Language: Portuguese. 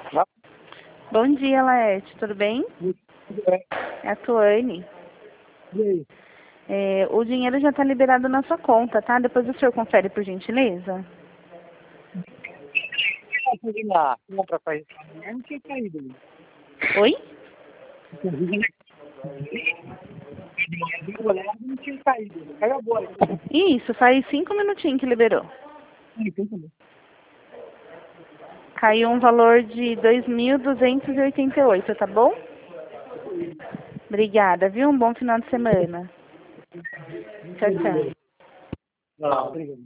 Bom dia, Laerte. Tudo bem? É a Tuane. E aí? O dinheiro já está liberado na sua conta, tá? Depois o senhor confere, por gentileza. De lá, compra para isso, não tinha caído. Oi? Não tinha caído. Caiu agora. Isso, faz 5 minutinhos que liberou. Caiu um valor de 2.288, tá bom? Obrigada, viu? Um bom final de semana. Tchau, tchau. Não, obrigado.